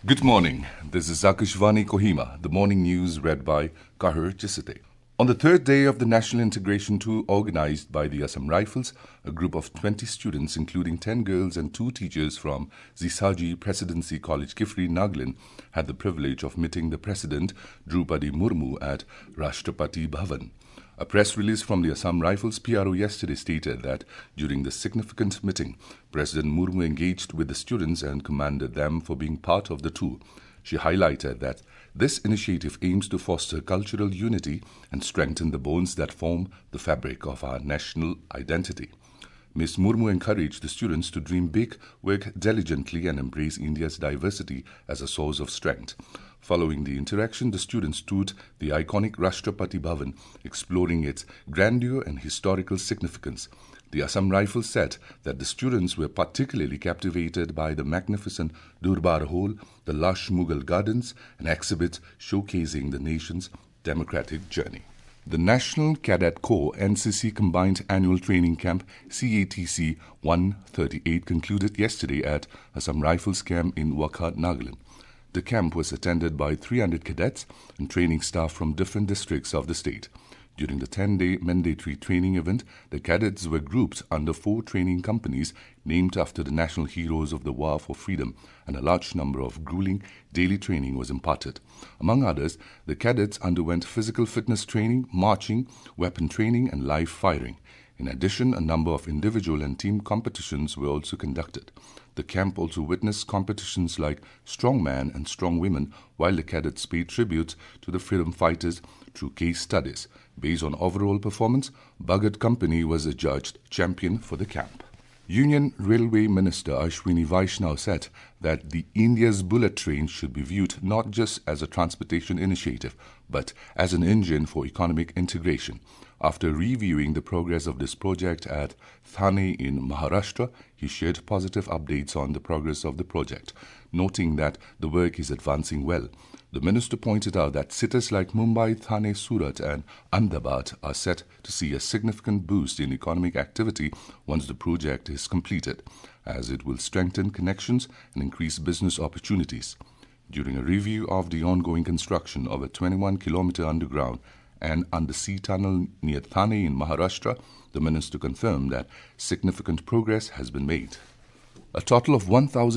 Good morning. This is Akashvani Kohima, the morning news read by Kahir Chisate. On the third day of the National Integration Tour organized by the Assam Rifles, a group of 20 students, including 10 girls and 2 teachers from Zisaji Presidency College, Kifri, Nagaland, had the privilege of meeting the President, Drupadi Murmu, at Rashtrapati Bhavan. A press release from the Assam Rifles PRO yesterday stated that during the significant meeting, President Murmu engaged with the students and commended them for being part of the tour. She highlighted that this initiative aims to foster cultural unity and strengthen the bonds that form the fabric of our national identity. Ms. Murmu encouraged the students to dream big, work diligently and embrace India's diversity as a source of strength. Following the interaction, the students toured the iconic Rashtrapati Bhavan, exploring its grandeur and historical significance. The Assam Rifles said that the students were particularly captivated by the magnificent Durbar Hall, the lush Mughal gardens, and exhibits showcasing the nation's democratic journey. The National Cadet Corps NCC Combined Annual Training Camp CATC 138 concluded yesterday at Assam Rifles Camp in Wakha, Nagaland. The camp was attended by 300 cadets and training staff from different districts of the state. During the 10-day mandatory training event, the cadets were grouped under 4 training companies named after the national heroes of the war for freedom, and a large number of grueling daily training was imparted. Among others, the cadets underwent physical fitness training, marching, weapon training, and live firing. In addition, a number of individual and team competitions were also conducted. The camp also witnessed competitions like strongman and strongwomen, while the cadets paid tribute to the freedom fighters through case studies. Based on overall performance, Bhagat Company was adjudged champion for the camp. Union Railway Minister Ashwini Vaishnaw said that the India's bullet train should be viewed not just as a transportation initiative, but as an engine for economic integration. After reviewing the progress of this project at Thane in Maharashtra, he shared positive updates on the progress of the project, noting that the work is advancing well. The minister pointed out that cities like Mumbai, Thane, Surat and Ahmedabad are set to see a significant boost in economic activity once the project is completed, as it will strengthen connections and increase business opportunities. During a review of the ongoing construction of a 21-kilometer underground and undersea tunnel near Thane in Maharashtra, the minister confirmed that significant progress has been made. A total of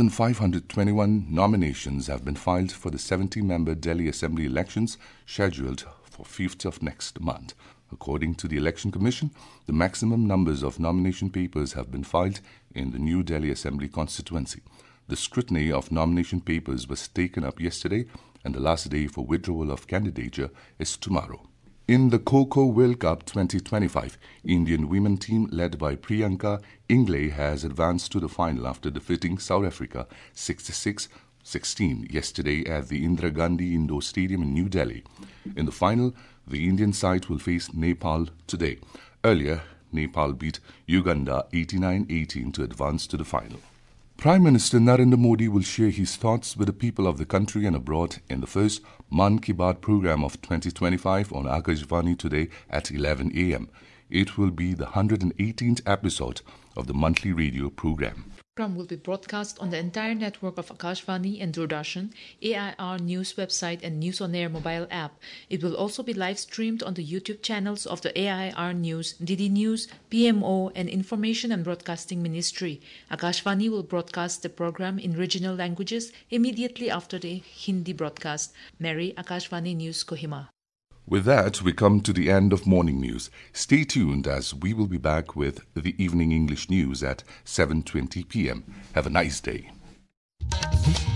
1,521 nominations have been filed for the 70-member Delhi Assembly elections scheduled for 5th of next month. According to the Election Commission, the maximum numbers of nomination papers have been filed in the New Delhi Assembly constituency. The scrutiny of nomination papers was taken up yesterday, and the last day for withdrawal of candidature is tomorrow. In the Kho-Kho World Cup 2025, Indian women team led by Priyanka Ingle has advanced to the final after defeating South Africa 66-16 yesterday at the Indira Gandhi Indoor Stadium in New Delhi. In the final, the Indian side will face Nepal today. Earlier, Nepal beat Uganda 89-18 to advance to the final. Prime Minister Narendra Modi will share his thoughts with the people of the country and abroad in the first Man Ki Baat program of 2025 on Akashvani today at 11 a.m. It will be the 118th episode of the monthly radio program. The program will be broadcast on the entire network of Akashvani and Doordarshan, AIR News website and News on Air mobile app. It will also be live streamed on the YouTube channels of the AIR News, DD News, PMO and Information and Broadcasting Ministry. Akashvani will broadcast the program in regional languages immediately after the Hindi broadcast. Mary, Akashvani News, Kohima. With that, we come to the end of morning news. Stay tuned as we will be back with the evening English news at 7:20 p.m. Have a nice day.